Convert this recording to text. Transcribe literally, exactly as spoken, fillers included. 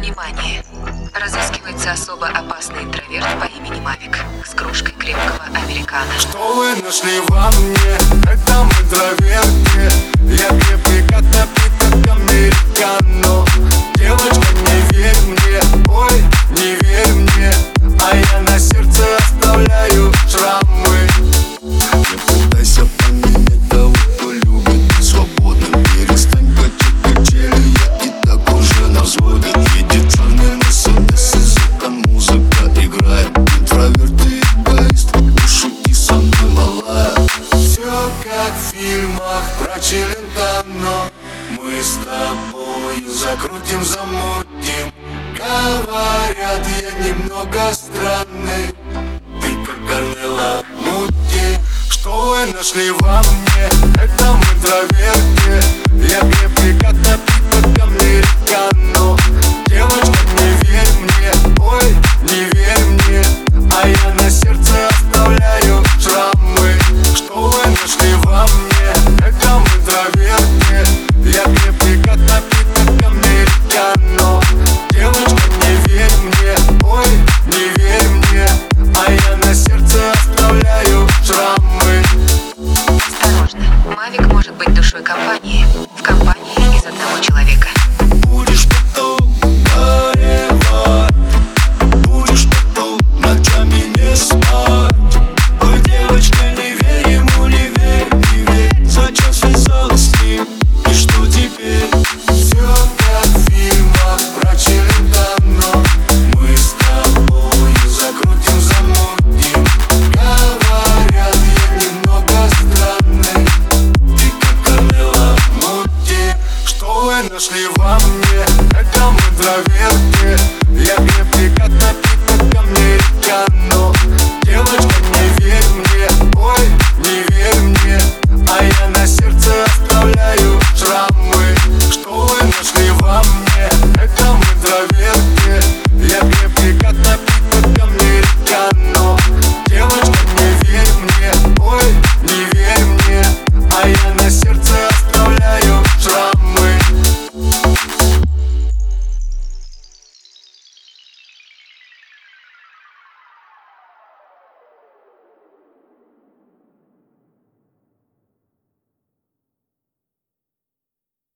Внимание! Разыскивается особо опасный интроверт по имени Мавик с кружкой крепкого американо. Что вы нашли во мне? Это мы интроверты. Я крепкий, как напиток американо. Девочка, не верь мне, ой, не верь мне, а я на сердце оставляю шрамы. Не пытайся поменять того, кто любит свободно. Перестань качать качели, я и так уже на взводе. Едет черный Мерседес, из окон музыка играет. Интроверт и эгоист, пошути со мной, малая. Все как в фильмах про Челентано. Мы с тобою закрутим, замутим. Говорят, я немного странный. Ты как Корнелла Мути. Что вы нашли во мне? Это мы интроверты. Я крепкий, как напиток американо. Девочка, не верь мне, ой, не верь мне, а я на сердце оставляю шрамы. Что вы нашли во мне? Это мы интроверты. Я крепкий, как напиток американо. Девочка, не верь мне, ой, не верь мне, а я на сердце оставляю шрамы. Осторожно, Мавик может быть душой компании. В компании из одного человека. Будешь потом горевать, будешь потом ночами не спать. Ой, девочка, не верь ему, не верь, не верь. Зачем связалась с ним, и что теперь? Все как в фильмах про Челентано. Мы с тобою закрутим, замутим. Говорят, я немного странный. Ты как Корнелла Мути. Что вы нашли во мне? Это мы интроверты.